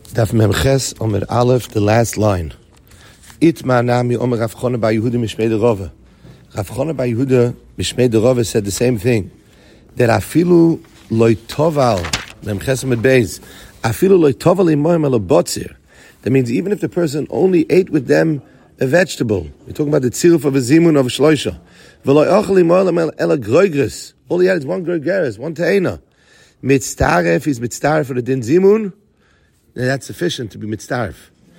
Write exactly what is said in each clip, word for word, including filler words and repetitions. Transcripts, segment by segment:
Daf Memches Omer Aleph, the last line. Itma Nami Omer Rav Chona Bar Yehuda Mishmei Derova. Rav Chona Bar Yehuda Mishmei Derova said the same thing. That afilu loy toval Memches Omer Beis afilu loy toval imoim elo botzir. That means even if the person only ate with them a vegetable, we're talking about the tziruf of a zimun of a shloisha. V'loy ochel imoim elo groigres. All he had is one groigres, one te'ena. Mitztaref is mitztaref for the din zimun. That's sufficient to be mitztaref.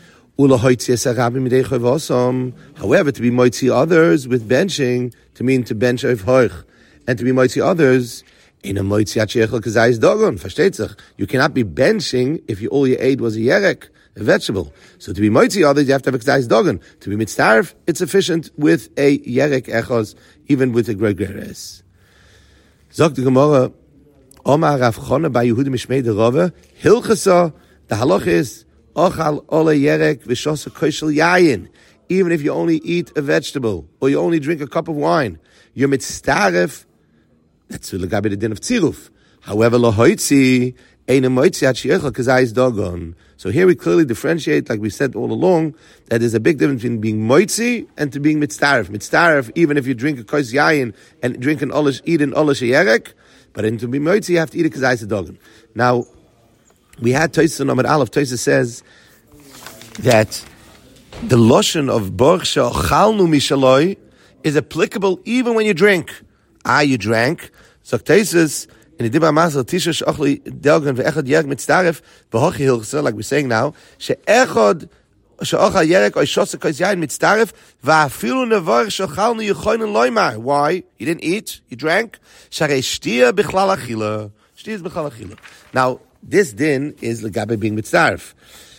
However, to be moitzi others with benching, to mean to bench of hoich, and to be moitzi others, in a moitzi achechel kazayis dogon. Versteht sich? You cannot be benching if you, all you ate was a yerek, a vegetable. So to be moitzi others, you have to have a kazayis dogon. To be mitztaref, it's sufficient with a yerek echos, even with a gregeres. Zog the Gemara, Omar Rav Chona Bar Yehuda Mishmei Derova, Hilchasa. The halach is ochal ole yerek v'shosa koshel yayin. Even if you only eat a vegetable or you only drink a cup of wine, you're mitztaref. That's legabe the din of tziruf. However, lohoitzi ein moitzi at sheichel kazayis dogon. So here we clearly differentiate, like we said all along, that there's a big difference between being moitzi and to being mitztaref. Mitztaref, even if you drink a kos yayin and drink an olish, eat an olish yerek, but in to be moitzi, you have to eat a kazayis dogon. Now, we had Tosafos Amud Aleph. Tosafos says that the loshon of Baruch she'ochalnu mishaloi is applicable even when you drink. Ah, you drank. So Tosafos in the Dibra Masel Tisha she'ochli delgan ve'echad yerek mitztaref v'hochi hilchsa, like we're saying now, she'echad she'ochal yerek or shosa kos yayin mitztaref va'afilu nevarich she'ochalnu yechoinen loymar. Why? You didn't eat. You drank. Sharei shtia bichlal achila. Shtia is bichlal achila. Now, this din is legabe being mitzaref.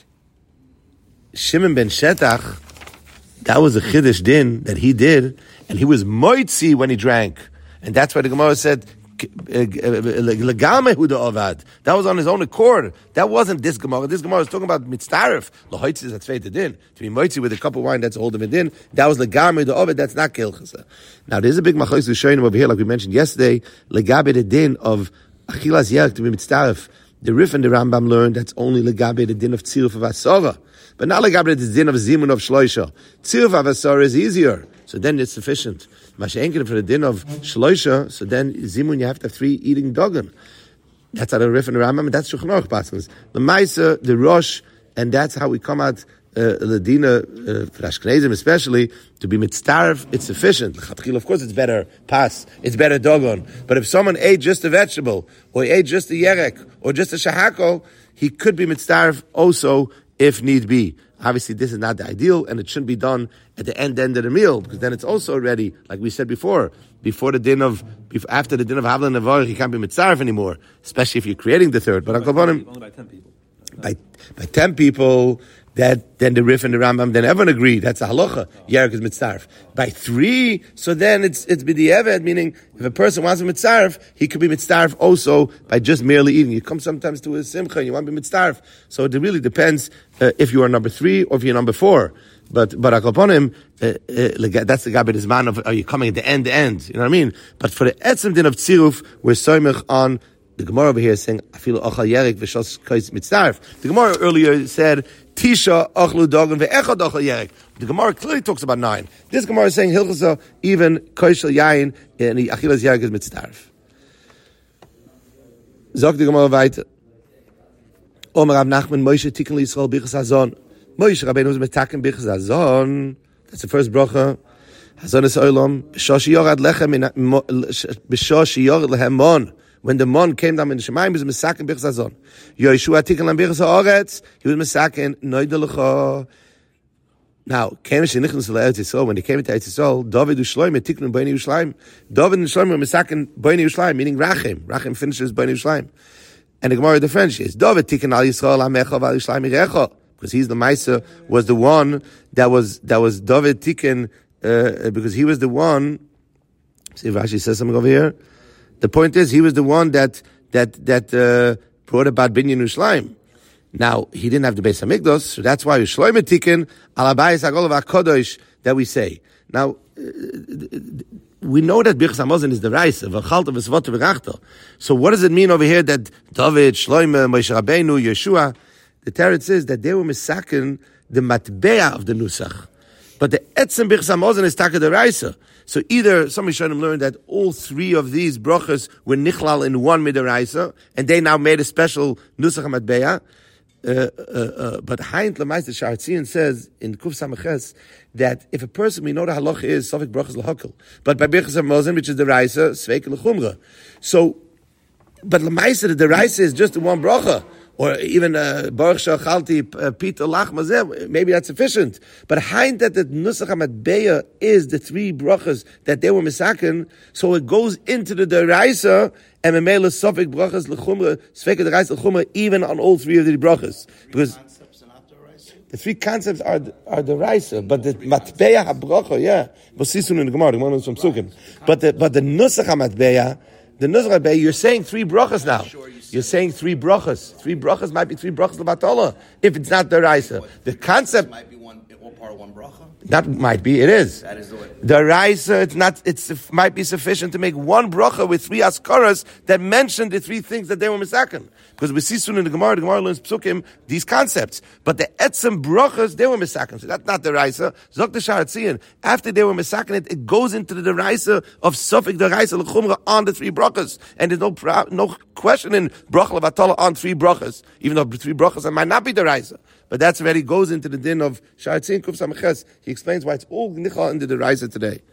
Shimon ben Shetach, that was a chiddush din that he did, and he was moitzi when he drank, and that's why the Gemara said legame huda ovad. That was on his own accord. That wasn't this Gemara. This Gemara was talking about mitzaref. Lohoitzi is that's feited din. To be moitzi with a cup of wine, that's all of a din. That was legame huda ovad. That's not kilchasa. Now there's a big machlokes to show you over here, like we mentioned yesterday. Legabe the din of achilas yerek to be mitzaref. The Rif and the Rambam learned that's only legabe the din of tziruf of asora, but not legabe the din of zimun of shloisha. Tziruf of asora is easier, so then it's sufficient. Mashenkin for the din of shloisha, so then zimun you have to have three eating dogan. That's how the Rif and the Rambam, and that's Shulchan Aruch passes. The Maisa, the Rosh, and that's how we come out. Uh, Ladina, uh, for Ashkenazim especially, to be mitztaref, it's sufficient. Of course, it's better pas, it's better dogon. But if someone ate just a vegetable, or he ate just a yerek, or just a shahako, he could be mitztaref also if need be. Obviously, this is not the ideal, and it shouldn't be done at the end end of the meal, because then it's also already, like we said before, before the din of, after the din of Havlan and Nevarich, he can't be mitztaref anymore, especially if you're creating the third. But I'll go on him. Only by ten people. By, by ten people, that then the Rif and the Rambam then everyone agree that's a halacha. Yerek is mitzaref. By three, so then it's it's b'di'evet, meaning if a person wants to be mitzaref, he could be mitzaref also by just merely eating. You come sometimes to a simcha and you want to be mitzaref. So it really depends uh, if you are number three or if you're number four. But but akoponim, uh, uh, that's the gabed man of are you coming at the end the end? You know what I mean? But for the etzem din of tziruf, we're soymech on. The Gemara over here is saying, "Afilu ochal yerek v'shos kos mitzaref." The Gemara earlier said, "Tisha ochlu dogan ve'echad ochal yerek." The Gemara clearly talks about nine. This Gemara is saying, "Hilchasa even koshel yayin and the achilas yerek is mitzaref." Zog the Gemara weiter. Omer Rav Nachman Moshe tikkun liYisrael bichas hazon. Moshe Rabbeinu was metaken bichas hazon. That's the first bracha. Hazon es olam b'shosh yorad lechem b'shosh yorad lehemon. When the mon came down in the Shemayim, he was mesaken bichas hazon. Yoshua tikkun lam bichas haaretz. He was mesaken noidelecha. Now, came she nichnas le'Eretz Yisrael. When they came into Eretz Yisrael, David u'Shloim tikkun b'nei Yerushalayim. David and Shloim were mesaken b'nei Yerushalayim, meaning Rachim. Rachim finishes b'nei Yerushalayim. And the Gemara differentiates. David tikkun al Yisrael amecha v'al Yerushalayim irecha, because he's the Meiser, was the one that was that was David tikkun uh, because he was the one. See if Rashi says something over here. The point is, he was the one that that that uh, brought about Binyan Yerushalayim. Now he didn't have the Beis Hamikdash, so that's why Yerushalayim tikkun al Abayis Hagolav HaKadosh that we say. Now uh, we know that Birchas Hamazon is the Reis of Achalta v'Svota v'Rachta. So what does it mean over here that David, Shloime, Moshe Rabbeinu, Yeshua? the Teretz is that they were misaken the matbeya of the nusach. But the etzem Birchas Hamazon is taka deraisa. So either somebody should have learned that all three of these brachas were nichlal in one midaraisa, and they now made a special nusach matbeya. Uh, uh, uh, but Haint Lamais the Sharatzian says in Kuf Samaches that if a person, we know the halach is Safik brachas l'hakel, but by Birchas Hamazon, which is the raisa, sveik l'chumra. So, but Lamais the raisa is just the one bracha. Or even Baruch Shachalti Pita Lachmazeh, maybe that's sufficient. But Haint that the Nusach HaMatbeya is the three brachas that they were misaken, so it goes into the Deraisa, and Memela Sofik brachas l'chumra, Sveka Deraisa l'chumra, even on all three of the brachas. Because the three concepts are are Deraisa, but the Matbeya HaBracha, yeah. We'll see soon in the Gemara, the one from Sukkim. But the, but the Nusach HaMatbeya, the Nusach HaMatbeya, you're saying three brachas now. You're saying three brachas. Three brachas might be three brachas l'batola if it's not deraisa. The concept might be one, all part of one bracha. That might be. It is. That is the way. Deraisa. It's not. It's it might be sufficient to make one bracha with three askaras that mention the three things that they were misaken. Because we see soon in the Gemara, the Gemara learns psukim these concepts. But the etzem brachas they were misaken. So that's not deraisa. Zok the Sharatzian. After they were misaken, it, it goes into the deraisa of Sofik deraisa l'chumra on the three brachas, and there's no no question in bracha levatala on three brachas, even though three brachas might not be deraisa. But that's already goes into the din of Sharatzian Kuf Samaches. He explains why it's all nichal into the deraisa today.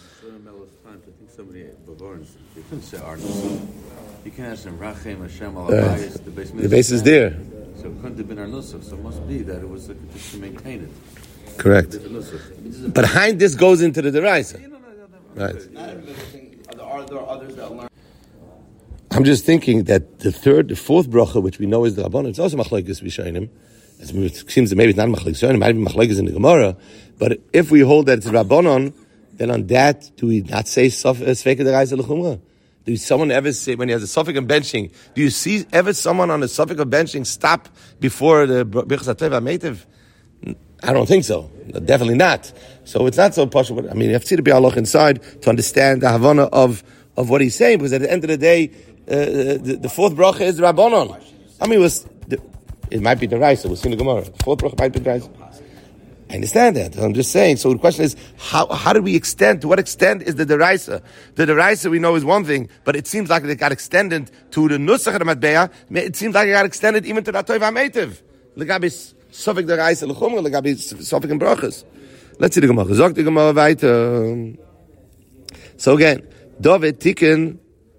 I think somebody you couldn't say Arnus. You can't ask him Rachem Hashem al Abayis. The base the base is there. So it couldn't have been Arnusach. So it must be that it was a, to maintain it. Correct. But behind this goes into the deraisa. Right. Not everything. Are there others that learn? I'm just thinking that the third, the fourth bracha, which we know is the Rabbanon, it's also machlokes Rishonim. It seems that maybe it's not machlokes Rishonim, it might be machlokes in the Gemara. But if we hold that it's Rabbanon, then on that, do we not say Sveka deraisa l'chumra? Do someone ever say, when he has a suffix of benching, do you see ever someone on a suffix of benching stop before the Birchas HaTeva Meitiv? I don't think so. Definitely not. So it's not so possible. I mean, you have to see the Bi'alach inside to understand the Havana of, of what he's saying, because at the end of the day, uh, the, the fourth bracha is the Rabbanon. I mean, it, was, the, it might be the Raisa. We'll see in the Gemara. The fourth bracha might be the Raisa. I understand that. I'm just saying. So the question is, how how do we extend? To what extent is the deraisa? The deraisa we know is one thing, but it seems like it got extended to the nusach of the matbeya. It seems like it got extended even to the toiv hametiv. Legabi sofik deraisa lechumra, legabi sofik and brachas. Let's see the Gemara. Zok the Gemara weiter. So again, David tiken.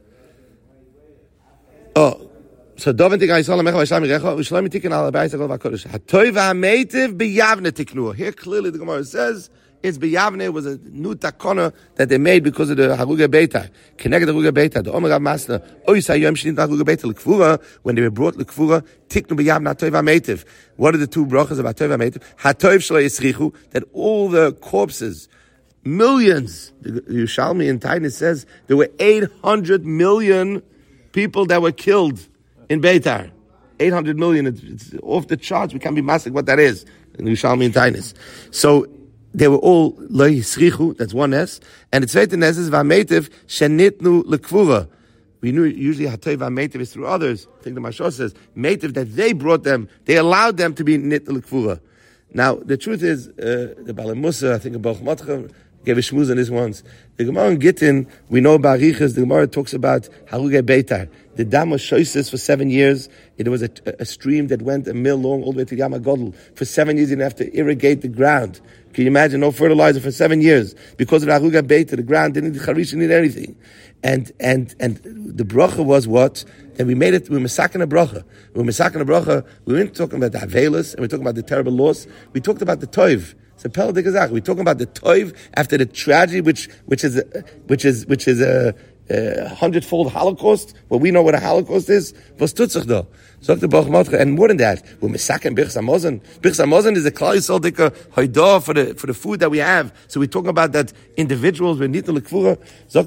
Oh. So David tiken Yisrael Mecha V'Shlam Yirecha V'Shlam tiken Al Abayis Hakol V'Kodesh Hatoiv HaMeitiv B'Yavne tiknu. Here clearly the Gemara says it's B'Yavne was a new takona that they made because of the Haruga Beitar. Keneged Haruga Beitar. The Omer Rav Masna Oisay Yom Shnit Haruga Beitar L'Kfura, when they were brought L'Kfura tiknu B'Yavne Hatoiv HaMeitiv. What are the two brachas of Hatoiv HaMeitiv? Hatoiv Shlo Yisrichu, that all the corpses, millions, the Yerushalmi in Tainus says there were eight hundred million people that were killed in Beitar. eight hundred million, it's, it's off the charts. We can't be masking what that is in Yerushalmi and Tainus. So they were all lo yisrichu, that's one S, and the zweite S is v'ameitiv shenitnu lekvura. We knew usually hatoiv v'ameitiv is through others. I think the Mashal says meitiv, that they brought them, they allowed them to be nitnu lekvura. Now the truth is, uh, the Bala Musa, I think about Matcha gave a shmuz on this once. The Gemara in Gittin, we know about Arichas, the Gemara talks about Haruge Beitar. The dam was shoises for seven years. It was a, a stream that went a mil long all the way to Yama Godel. For seven years, you didn't have to irrigate the ground. Can you imagine? No fertilizer for seven years. Because of Haruge Beitar, the ground didn't need charish, need anything. And, and, and the bracha was what? And we made it, we were masakin a bracha. We were masakin a bracha. We weren't talking about the Havelis, and we were talking about the terrible loss. We talked about the Toiv. We're talking about the toiv after the tragedy, which which is a, which is which is a, a hundredfold Holocaust. Well, we know what a Holocaust is. Was tut sich da? And more than that, we're misaken Birchas Hamazon. Birchas Hamazon is a klal yisrael dika hoidah for the for the food that we have. So we're talking about that individuals we need to look for.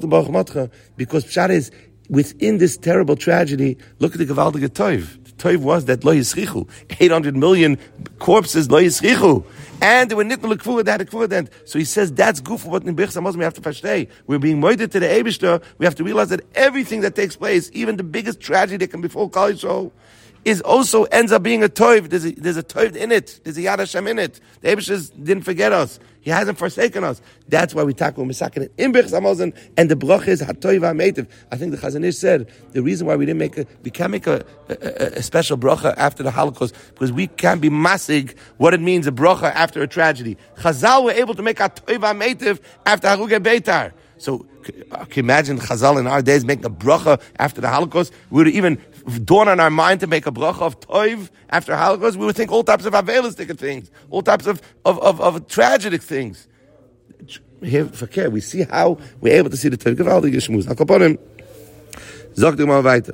Because pshat is within this terrible tragedy. Look at the gewaltige toiv. The toiv was that lo yisrichu, eight hundred million corpses lo yisrichu. And they were nitnu l'kvura, they had a kvura then. So he says that's good for what in Birchas Hamazon we have to versteh. We're being moided to the Eibishter. We have to realize that everything that takes place, even the biggest tragedy that can befall Klal Yisrael, is also ends up being a toiv. There's a, there's a toiv in it. There's a Yad Hashem in it. The Eibusher didn't forget us. He hasn't forsaken us. That's why we tackle Misakin in Birchas Hamazon, and the bracha is Hatoiv HaMeitiv. I think the Chazon Ish said the reason why we didn't make a, we can't make a, a, a special bracha after the Holocaust because we can't be masig what it means a bracha after a tragedy. Chazal were able to make Hatoiv HaMeitiv after Harugei Beitar. So, can you imagine Chazal in our days making a bracha after the Holocaust? We would even dawn on our mind to make a bracha of toiv after Holocaust. We would think all types of avelistic things, all types of, of, of, of tragic things. Here, verkehr, we see how we're able to see the toiv. Gewaltige Schmuz. Akoponim. Zog dir mal weiter.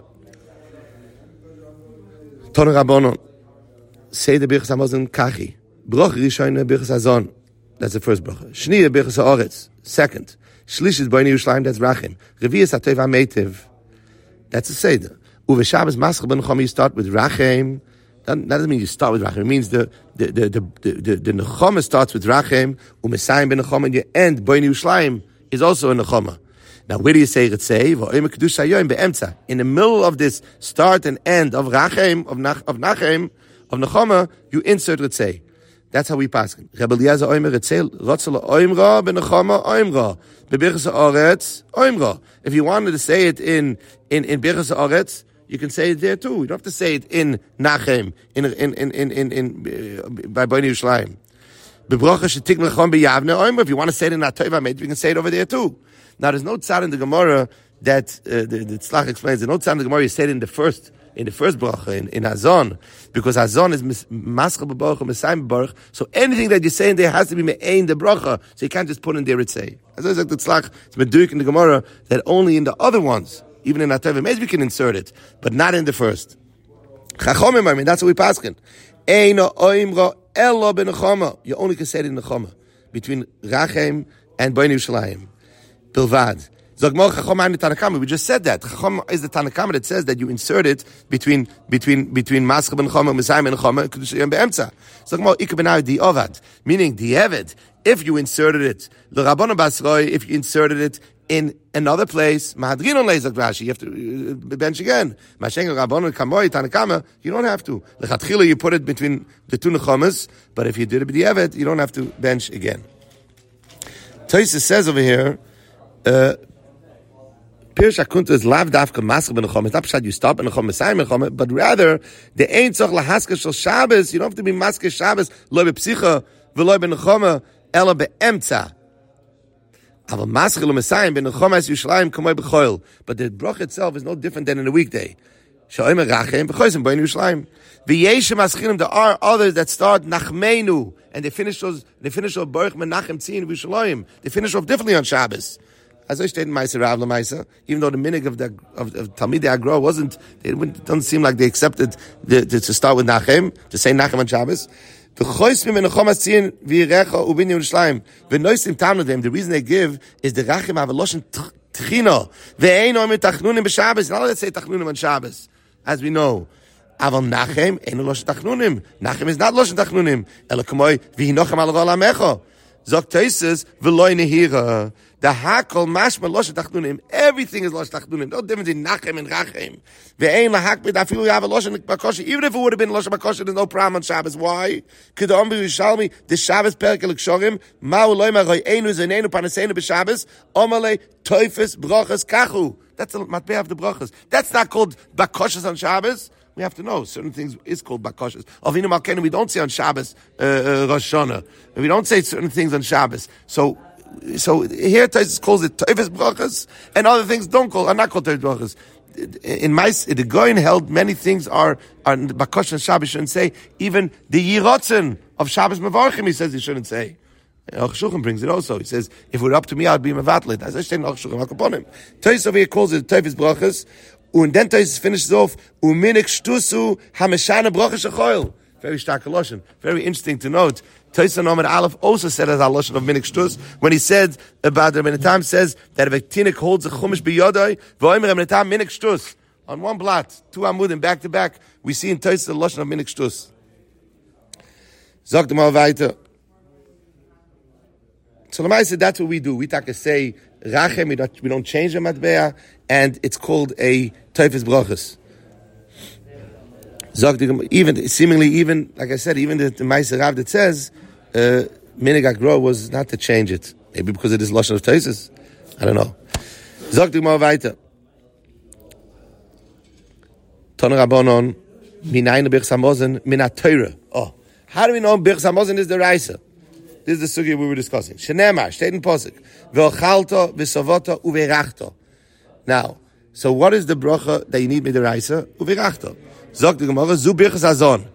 Tone Rabbonon. Say the Birchas Hamazon kachi. Bracha Rishon Birchas Hazon. That's the first bracha. Shniya Birchas Haaretz. Second. Shlish is Bnei Yerushalayim, that's Rachim. Revi is Hatoiv HaMeitiv. That's a Seder. Uve Shabbos Maschel Ben Nechama, you start with Rachim. That doesn't mean you start with Rachim. It means the the the the the, the Nechama starts with Rachim, Umesayim Ben Nechama, and your end Bnei Yerushalayim is also a Nechama. Now, where do you say Ritzei? V'oim Kedusha Yoim be'emtza. In the middle of this start and end of Rachim, of Nach, of Nachim, of Nechama, you insert Ritzei. That's how we pass. Rebbe Eliezer Oimer Ritzei Rotzel Oimra Ben Nechama Oimra. B'Birchas Haaretz Oimra. If you wanted to say it in in in Birchas Haaretz, you can say it there too. You don't have to say it in Nachem, in in in in in, in uh, by Bnei Yerushalayim. B'Bracha Shetik Necham B'Yavne Oimra. If you want to say it in Hatoiv HaMeitiv, you can say it over there too. Now, there's no tzad in the Gemara that uh, the, the Tzlach explains. There's no tzad in the Gemara you say it in the first. In the first bracha, in, in Hazon, because Hazon is maschel b'baruch and mesayim b'baruch, so anything that you say in there has to be me'ein the bracha, so you can't just put in there ritzei. As I said, the tzlach, it's meduik in the Gemara, that only in the other ones, even in Hatoiv HaMeitiv, we can insert it, but not in the first. Chachomim, I mean, that's what we paskin. Eino oimra elo b'nechama. You only can say it in nechama, between Rachem and Bnei Yerushalayim. Bilvad. We just said that. Chacham is the Tanakama that says that you insert it between between between Maschel ben Chama, Mesayim ben Chama, Kedusha Yom be'emtza. Zogmo ikar benai di ovad, meaning the Eved. If you inserted it, the Rabbanon Basroi, if you inserted it in another place, Mahadrinon leizak Rashi, you have to bench again. Mashenga Rabbanon Kamoi Tanakama, you don't have to. Lechatchila, you put it between the two Nechamas, but if you did it with the Eved, you don't have to bench again. Tosfos says over here. Uh, Pirush HaKunta is lav dafka maschel ben Nechama. It's not pshat you stop ben Nechama, Mesayim ben Nechama, but rather the ein tzorch lahaska shel Shabbos. You don't have to be maske Shabbos lo bepsicha v'lo ben Nechama ela beemtza. Aval maschel lo Mesayim ben Nechama es Yerushalayim kamoi b'choil. But the bracha itself is no different than in a weekday. Sha'omer rachem b'choisim b'in Yerushalayim. V'yeshem maschilim. There are others that start nachmeinu and they finish those. They finish off baruch menachem tzin v'Yerushalayim. They finish off differently on Shabbos. As I stated in Meiser Rav Lamaisa, even though the minig of the of, of Talmidei Agro wasn't, it doesn't seem like they accepted the, the, to start with Nachem, to say Nachem on Shabbos. The reason they give is the Rachim have a loshen tchino. Ve'ein omer tachnunim b'Shabbos. Not let's say tachnunim on Shabbos, as we know. Aval Nachem ein loshen tachnunim. Nachem is not loshen tachnunim. Ela kamoi v'hinochem al rol amecho. Zok Tosfos v'loy nehira. The hakol mashma losh tachnunim. Everything is losh tachnunim. No difference in Nachem and Rachem. Ve'ein lahakbid afilu yav losh bakosha. Even if it would have been losh bakosha, there's no problem on Shabbos. Why? Kedom b'Yerushalmi the Shabbos perek l'kshorim ma'u loyma roy einu zeneinu panaseinu b'Shabbos omale toifes brachas kachu. That's the matbeh of the brachas. That's not called bakoshas on Shabbos. We have to know certain things is called bakoshas. Avinu Malkeinu we don't say on Shabbos uh, uh, Rosh Hashanah. We don't say certain things on Shabbos. So. So here Tosfos calls it Toifes Brachas, and other things don't call are not called Toifes Brachas. In my the Goyin held many things are are Bakosh and Shabbos shouldn't say. Even the Yirotzen of Shabbos Mevarchim, he says he shouldn't say. Aruch Shulchan brings it also. He says if it were up to me, I'd be mevatlet. As I say in Aruch Shulchan Hakaponim. Tosfos over here calls it Toifes Brachas, and then Tosfos finishes off Uminik Shtusu Hameshana Brachas Shechoil. Very stark Lashon. Very interesting to note. Tosfos Omer Aleph also said as a Lashon of Minik Shtus when he said about the Menatam says that if a tinik holds a chumash biyodai, v'omer Menatam Minik Shtus on one blot, two amudim back to back, we see in Tosfos the Lashon of Minik Shtus. Zog dem weiter. So Lamai said that's what we do. We take a say Rachem, we don't, we don't change the matbea, and it's called a Toifes Brachas. Even seemingly, even like I said, even the, the Meiser Rav that says uh, Minig Agro was not to change it, maybe because it is lashon of Taisus. I don't know. Zog the Gemara weiter. Tana Rabbanon minayin Birchas Hamazon min haTorah. Oh, how do we know Birchas Hamazon is the Raisa? This is the sugya we were discussing. Shenemar, steht in Posuk. Ve'ochalto, v'savota, uverachto. Now, so what is the bracha that you need with the Raisa? Uverachto. Zog the Gemara, zu Birchas Hazon.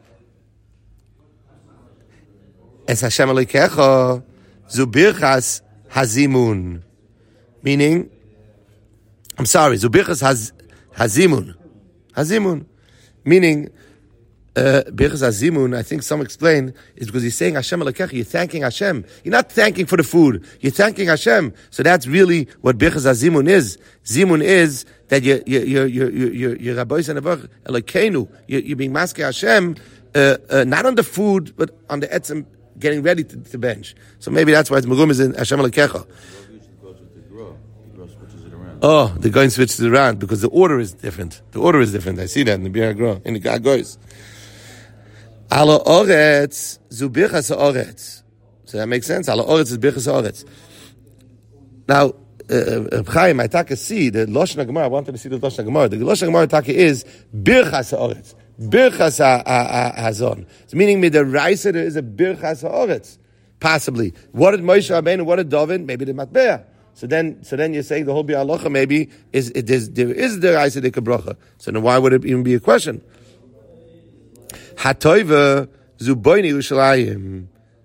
Es Hashem Elokecha, zu Birchas Hazimun. Meaning, I'm sorry, zu Birchas haz, Hazimun. Hazimun. Meaning, Uh, Birchas Hazimun, I think some explain, is because he's saying Hashem Elokecha, you're thanking Hashem. You're not thanking for the food, you're thanking Hashem. So that's really what Birchas Hazimun is. Zimun is that you're, you're, you're, you're, you're, you're Rabbi Sanavach Elokeinu, you're, you're being maskeh Hashem, uh, uh, not on the food, but on the etzem, getting ready to, to bench. So maybe that's why it's Megum is in Hashem Elokecha. Oh, the going switches it around because the order is different. The order is different. I see that in the Bir HaGro, in the Gagois. Ala oretz zu birchas oretz. So that makes sense. Ala oretz is birchas oretz. Now, uh, Chaim, I take a see the Lashon Gemara. I wanted to see the Lashon Gemara. The Lashon Gemara take is birchas oretz, birchas hazon. It's meaning with the Raisa there is a birchas oretz, possibly. What did Moshe Rabbeinu? What did David? Maybe the Matbeah. So then, so then you're saying the whole bi'alocha maybe is it is there is the Raisa de bracha. So then why would it even be a question? Hatoiva zu boini Yerushalayim.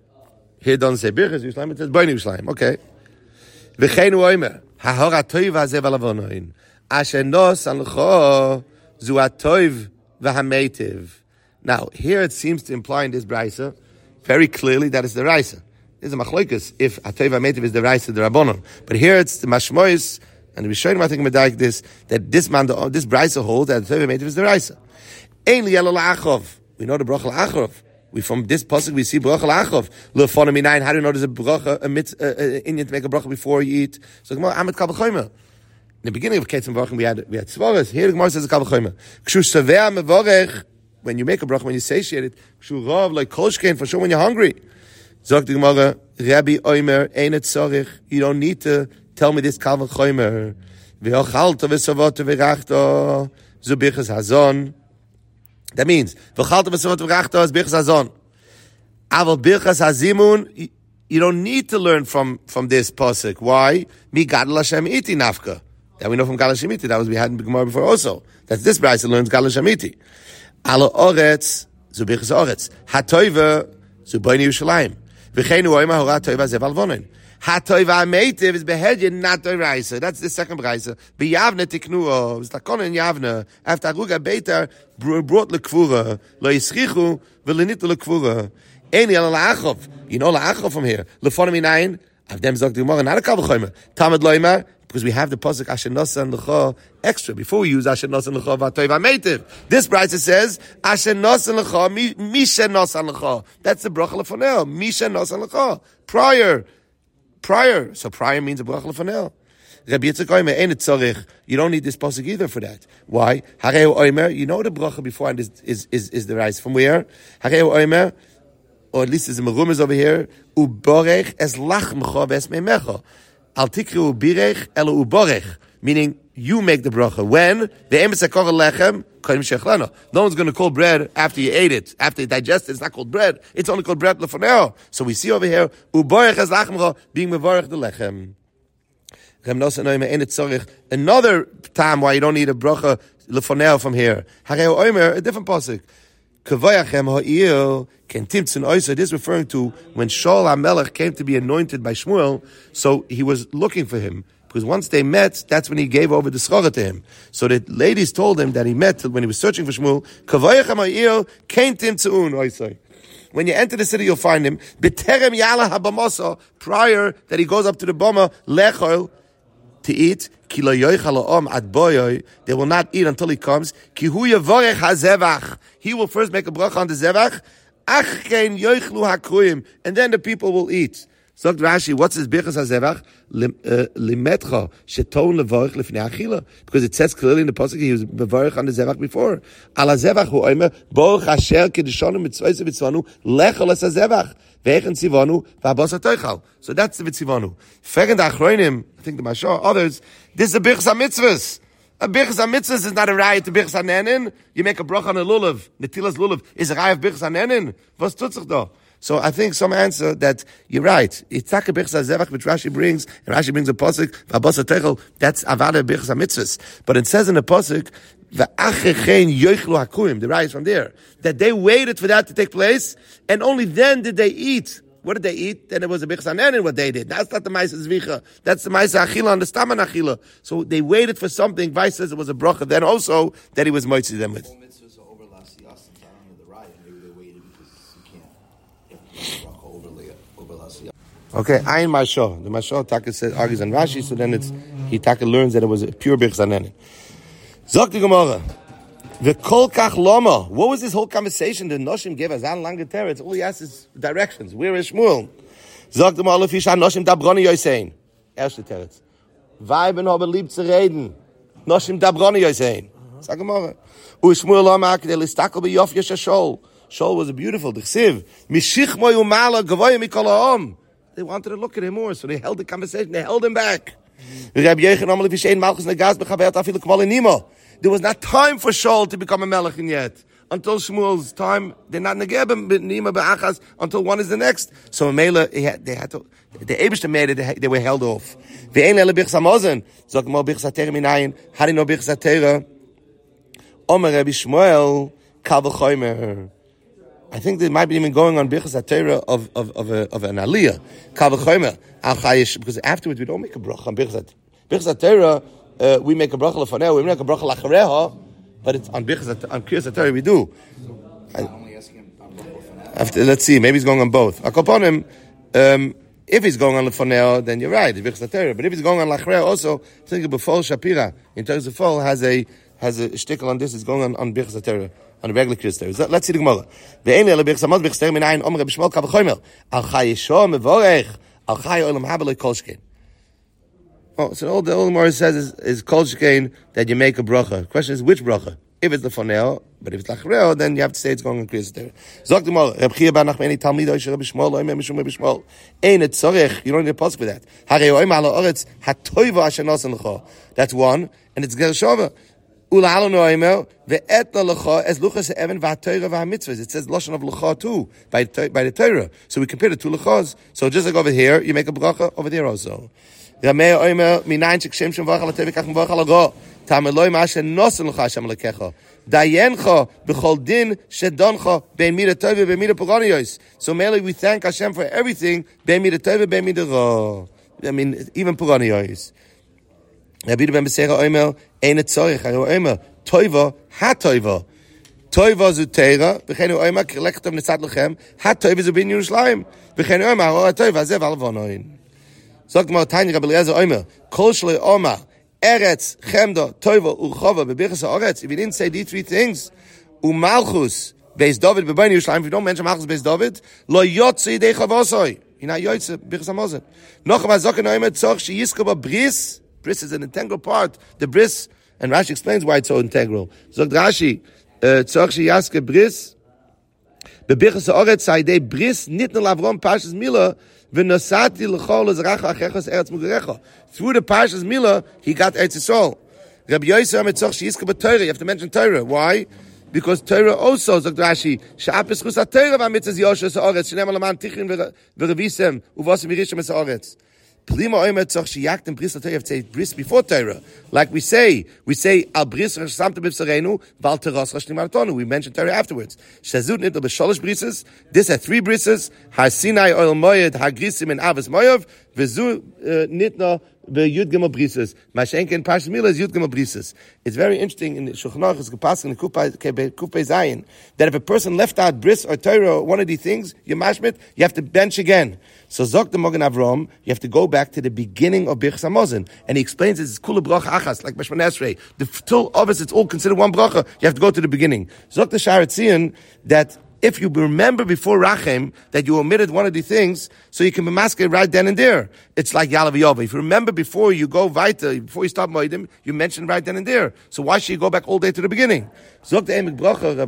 Here don't say Birchas Yerushalayim, it says boini Yerushalayim. Okay. V'cheinu oimer, ha'hor hatoiva ze v'lavonoin. Asher nos alcho zu hatoiv v'hameitiv. Now, here it seems to imply in this brisa very clearly that it's the Raisa. There's a machloikus if hatoiv v'hameitiv is the Raisa, the Rabbanon. But here it's the mashmois, and we showing I think medayik this, that this man, this brisa holds that hatoiv v'hameitiv is the Raisa. Ein li elo la'achov. We know the bracha la'achov. We from this pasuk we see bracha la'achov. L'fona minayin. How do you know there's a bracha a mit uh, uh, Indian to make a bracha before you eat? So Gemara Amet Kal V'chomer. In the beginning of Ketzim V'achim we had we had svaras. Here the Gemara says a Kal V'chomer. Kshu saveh mevorech. When you make a bracha, when you satiate it, kshu rav like kolshkein for sure when you're hungry. Zok the Gemara Rabbi Omer ein et tzorich. You don't need to tell me this Kal V'chomer. V'ochalta v'savota v'rachta zu birchas hazon. That means, v'chalta v'savot v'rachta is birchas hazon. Aval birchas hazimun, you don't need to learn from, from this pasuk. Why? Mi gadol Hashem iti nafka. That we know from gadol Hashem iti. That was we had in the Gemara before also. That's this brayso learns gadol Hashem iti. Ala oretz, zu birchas oretz. Hatoiva, zu boini Yerushalayim. V'cheinu oima hora toiva ze valvonin. Hatoiva meitiv is behedyin not the Raisa. That's the second Raisa. B'yavne tiknuo. It's like in Yavne. After Aruga Beitar brought lekvura. Lo yischichu v'lenitu lekvura. Eni ala la'achov. You know la'achov from here. Lefonim inayin. Avdem zog the Gemara. Not a Kal V'chomer. Tamad loimar. Because we have the pasuk Asher Nosan L'cha extra. Before we use Asher Nosan L'cha v'atoiva meitiv. This Raisa says Asher Nosan L'cha misha Nosan L'cha. That's the bracha lefonel. Misha Nosan L'cha. Prior. Prior. So prior means a bracha lefanel. Rabbi Yitzchak Omer, ain't it tzorich. You don't need this pasuk either for that. Why? Hareu Omer, you know the bracha before and is, is, is, is the rise. From where? Hareu Omer, or at least there's a merumas over here, uborech es lachmecha ves meimecha. Al tikru birech elo uborech. Meaning, you make the bracha. When? The emes hakor lechem, kodim shechlano. No one's going to call bread after you ate it. After you digest it, it's not called bread. It's only called bread lefoneo. So we see over here, uborech es lachmecha, being mevorech the lechem. Another time why you don't need a bracha lefoneo from here. Hareu Omer, a different pasuk. Kavayachem ha'il ken timtzun oisa. This is referring to when Shaul HaMelech came to be anointed by Shmuel. So he was looking for him. Because once they met, that's when he gave over the schara to him. So the ladies told him that he met when he was searching for Shmuel. Kavayachem ha'il ken timtzun oisa. When you enter the city, you'll find him. B'terem yala habamosa, prior that he goes up to the bama, lechol, to eat. Ki lo yoichal ha'om ad boyoy. They will not eat until he comes. Ki hu yavorech hazevach. He will first make a bracha on the zevach. Ach kein yoichlu hakruyim. And then the people will eat. Sagt Rashi, what's this Birchas HaZevach? Limetcha, sheton levorich lefnei achila. Because it says clearly in the Pasuk, he was bevorich on the Zevach before. Al HaZevach hu oimer, boruch asher kedishonu mitzvayse vitzvanu, lechol es HaZevach. Vechen tzivonu, v'abos ha'toichal. So that's the vitzivanu. Fegen the Achronim, I think the Mashah, others, this is a Birchas HaMitzvahs. A Birchas HaMitzvahs is not a raya to Birchas HaNenin. You make a bracha on a lulav. Netilas lulav is a raya of Birchas HaNenin. Was tut sich da? So I think some answer that you're right. It's not a Birchas HaZevach which Rashi brings, and Rashi brings a pasuk, v'abos ha'toichal, that's avada Birchas HaMitzvahs. But it says in the pasuk, v'achechein yoichlu hakuim, the raya is from there, that they waited for that to take place, and only then did they eat. What did they eat? Then it was a Birchas HaNenin what they did. That's not the Maisa Zvicha. That's the Maisa Achila and the Staman Achila. So they waited for something. Vice says it was a bracha. Then also that he was moitzi them with. Okay, Ayin Mashah. The Mashah Taka says argues on Rashi, so then it's he Taka learns that it was a pure Birchas HaNenin. Zok the Gemara. The Kol Kach Lama. What was this whole conversation? The Noshim gave us an lange teretz. All he asked is directions. Where is Shmuel? Zok the Malaf Yishan Noshim Dabroni Yosein. Erste teretz. Weiben haben lieb zu reden. Noshim Dabroni Yosein. Sag Gemara. U Shmuel Lama Akdel Istakel B'Yof Yeshashol. Shol was beautiful. The Chsiv. Mishich Moy Umala Gavoy Mikol Ha'om. They wanted to look at him more, so they held the conversation. They held him back. Rabbi Yechon Amalef Yishein Malchus Negaz B'Chavert Afilu K'mal Nimo. There was not time for Shaul to become a Melech yet. Until Shmuel's time, they're not Negebim, Nima B'Achaz, until one is the next. So Mela, they had to, the Eibishter made it, they were held off. Ve'en ele Birchas HaMozen, Zok mo Birchas HaTeira minayin, Hari no Birchas HaTeira, Omer Rabbi Shmuel, Kal V'chomer. I think they might be even going on Birchas HaTeira of, of, of, a, of an Aliyah. Kal V'chomer, Al Chayish, because afterwards we don't make a bracha on Birchas HaTeira. Birchas HaTeira, Uh, we make a bracha lefaneh, we make a bracha lachareha, but it's on Birchas on Kriyas HaTorah we do. I, after, let's see, maybe he's going on both. Akoponim, um, if he's going on lefaneh, then you're right, it's Birchas HaTorah. But if he's going on lachareha, also think of Befol Shapira in terms of Fol has a has a shtickle on this. It's going on on Birchas HaTorah, on a regular Kriyas HaTorah. So let's see the Gemara. Ve'eni ele Birchas HaMoz Birchas HaTorah minayin Omer Rabbi Shmuel Kal V'chomer Al Chai Yishom Mevorech Al Chai Olam Haba Lo Kol Shkein. Oh, so all the old Gemara says is, is kol shkein that you make a bracha. The question is which bracha? If it's the foneo, but if it's lachreo, then you have to say it's going on Kriyas HaTorah. Zok the Gemara, Reb Chia bar Nachmani Talmido Yisher Rabbi Shmuel Lo Yimei Mishum Rabbi Shmuel. Ein et tzorech. You don't need a pasuk for that. Harei Oim Ala Oretz Hatoiva Asher Nosen Lecha. That's one, and it's Gershova. Ula Halo Noimel Ve'etna Lecha Es Luchas Even VaTorah VaMitzvahs. It says Lashon of Lecha too by by the Torah. So we compare the two lechas. So just like over here, you make a bracha over there also. Ramei Oimer minayin shekshem shem v'achal atevik kach v'achal ago tameloi ma'asher nosen l'cha Hashem lekecha dayencha b'chol din shedoncha bein mida tov bein mida poraniyos. So mainly we thank Hashem for everything bein mida tov bein mida ra. I mean even poraniyos. Rabbi ben Beseira Oimer ein tzorich Rabbi Oimer toiva ha toiva toiva zu teira b'chenu Oimer kelektav nesat lechem ha toiva zu bin Yerushalayim b'chenu Oimer ha toiva zev al vonoin. Sagt mal Tanya Rabbi Eliezer Oimer, Kol Shlei Oma, Eretz, Chemda, Toiva, Uchova, Bebirchas HaOretz. If you didn't say these three things, Umalchus, Beis David, Bebein Yerushalayim, if you don't mention Malchus, Beis David, Lo Yotze Yidei Chavosoi. You're not Yotze, Birchas HaMozen. Nochem HaZoken Oimer, Tzorch, Sheyiska Ba Bris. Bris is an integral part. The Bris, and Rashi explains why it's so integral. Sagt Rashi, Tzorch, Sheyiska Bris, Bebirchas HaOretz, Yidei Bris, Nitna Lavrom, Pashas Milah, through the Parshas Milah, he got Eretz Yisrael. Rabbi Yosef Mitzach Sheyiska b'Torah. You have to mention Torah. Why? Because Torah also, Zok Rashi, She'apis Chus HaTorah v'amitzas Yoshua Sa'oretz, Shenem Alaman Tichrin v'Revisem, Uvosim Yirishim Sa'oretz. Plima Oimer Tzach Sheyak and Bris HaTorah. You have to say Bris before Torah. Like we say, we say, Al Bris Samta B'B'Sarenu, Val Teras Rashnim Artonu. We mention Torah afterwards. Shazut Nitla B'Sholosh Brises. This had three Brises. Har Sinai Oil Moyed, Har Grisim and Avos Moyav. V'Zu Nitla B'Yud Gimel Brises. Mashenke and Parshas Milah is Yud Gimel Brises. It's very interesting in the Shulchan Aruch, it's Gepasuk in the Kufay Zayin, that if a person left out Bris or Torah or one of these things, you mashmit, you have to bench again. So Zok the Mogen Avram, you have to go back to the beginning of Birchas HaMozen, and he explains it's kula bracha achas, like Bashman Esrei. The till of us, it's all considered one bracha. You have to go to the beginning. Zok the Sharet Zion that if you remember before Rachem that you omitted one of the things, so you can be masked right then and there. It's like Yalav Yova. If you remember before you go weiter, before you start Moedim, you mention right then and there. So why should you go back all day to the beginning? Zog the Emek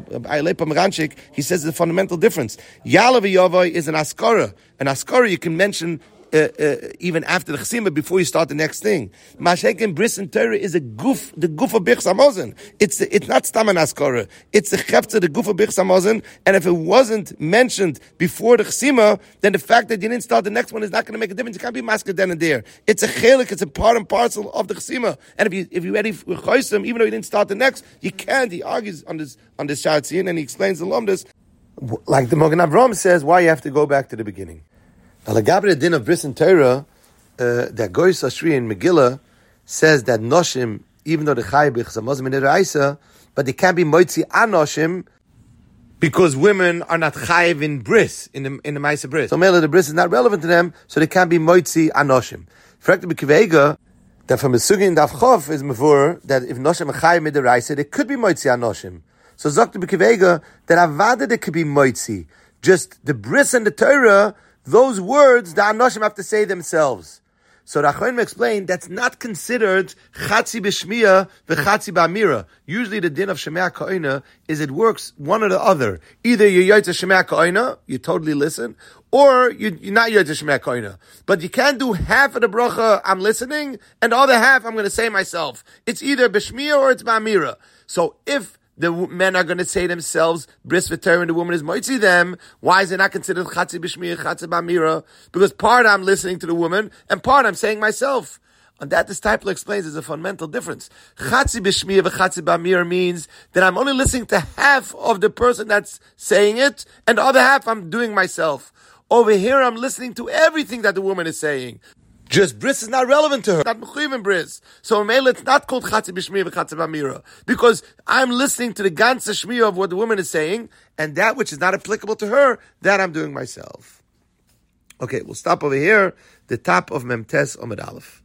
Bracha, he says the fundamental difference. Yalav Yova is an Askara. An Askara you can mention Uh, uh, even after the chesima, before you start the next thing. Masheken bris and Torah is a goof, the goof of Birch Samozen. It's it's not Staman Askara. It's the chefza, the goof of Birch Samozen. And if it wasn't mentioned before the chesima, then the fact that you didn't start the next one is not going to make a difference. You can't be masked then and there. It's a chelik. It's a part and parcel of the chesima. And if you if you ready for chosim, even though you didn't start the next, you can't. He argues on this on this shatzin, and he explains the lumdus, like the Mogen Avram says, why you have to go back to the beginning. Now, the Gabriel din of Bris and Torah, uh, that Goyis Ashri in Megillah says that Noshim, even though the Chai B'chzamozim in Eraisa, but they can't be Moitzi Anoshim because women are not Chayiv in Bris, in the, in the Maisa Bris. So, Mela, the Bris is not relevant to them, so they can't be Moitzi Anoshim. Frekta B'kivega, that from the Sugi in Daf Chof is Mavur, that if Noshim are Chayiv in Eraisa, they could be Moitzi Anoshim. So, Zokta B'kivega, that Avada they could be Moitzi. Just the Bris and the Torah, those words, the Anoshim have to say themselves. So the Achonim explained that's not considered Chatzi B'Shmiya v'Chatzi B'Amira. Usually the din of Shemea Ka'ina is it works one or the other. Either you're Yotze Shemea Ka'ina, you totally listen, or you, you're not Yotze Shemea Ka'ina. But you can't do half of the bracha, I'm listening, and the other half I'm going to say myself. It's either B'Shmiya or it's B'Amira. So if the men are going to say themselves, bris v'ter, and the woman is moitzi them, why is it not considered chatzi b'shmiyah, chatzi b'amira? Because part I'm listening to the woman, and part I'm saying myself. And that this Teipler explains is a fundamental difference. Chatzi b'shmiyah v'chatzi b'amira means that I'm only listening to half of the person that's saying it, and the other half I'm doing myself. Over here I'm listening to everything that the woman is saying. Just bris is not relevant to her. Not mechuyev in bris. So Mele, it's not called chatzi b'shmiyah v'chatzi b'amira. Because I'm listening to the ganze shmiyah of what the woman is saying, and that which is not applicable to her, that I'm doing myself. Okay, we'll stop over here. The top of Memtes Omid Aleph.